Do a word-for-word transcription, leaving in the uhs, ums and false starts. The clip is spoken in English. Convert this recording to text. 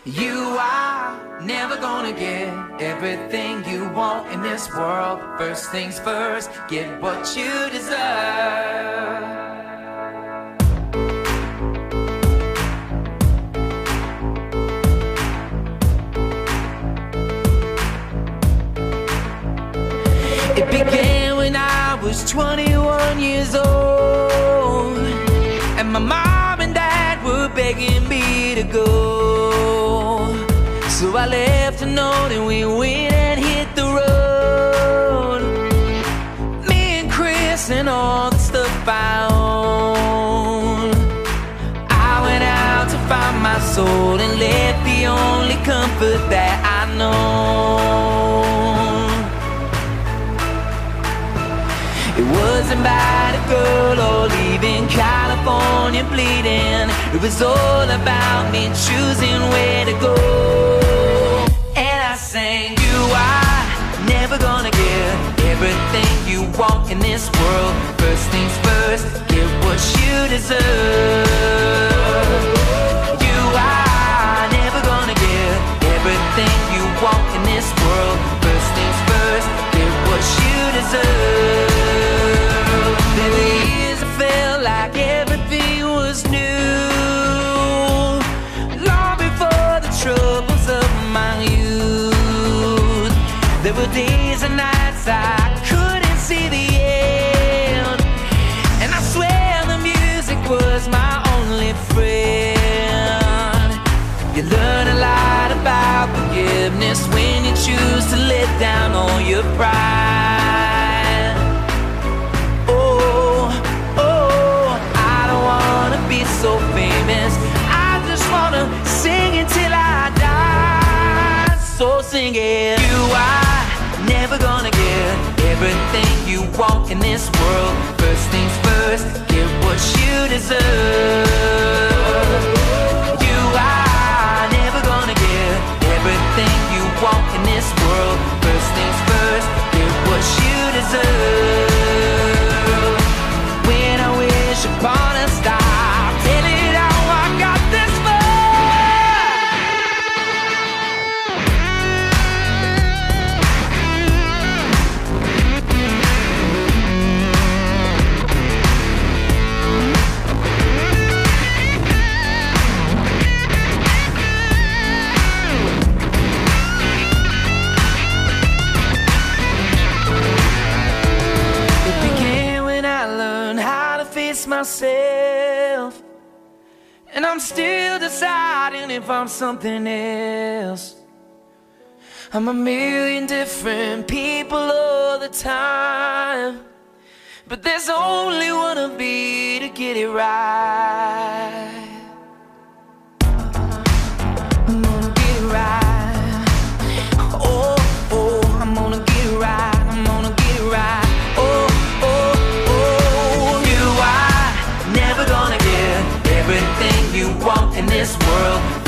You are never gonna get everything you want in this world. First things first, get what you deserve. It began when I was twenty-one years old, and my mom and dad were begging me to go. So I left a note and we went and hit the road. Me and Chris and all the stuff I own. I went out to find my soul and left the only comfort that I know. It wasn't about a girl or leaving California bleeding. It was all about me choosing where to go. And I sang, you are never gonna get everything you want in this world. First things first, get what you deserve. You are never gonna get everything you want in this world. First things first, get what you deserve. There were years I felt like everything was new, long before the troubles of my youth. There were days and nights I couldn't see the end, and I swear the music was my only friend. You learn a lot about forgiveness when you choose to let down all your pride. So famous, I just wanna sing until I die. So sing it. You are never gonna get everything you want in this world. First things first, get what you deserve. You are never gonna get everything you want in this world. First things first, get what you deserve. When I wish upon a star, myself, and I'm still deciding if I'm something else. I'm a million different people all the time, but there's only one of me to get it right. I'm gonna get it right. Oh, oh, I'm gonna get it right. I'm gonna get it right. Everything you want in this world.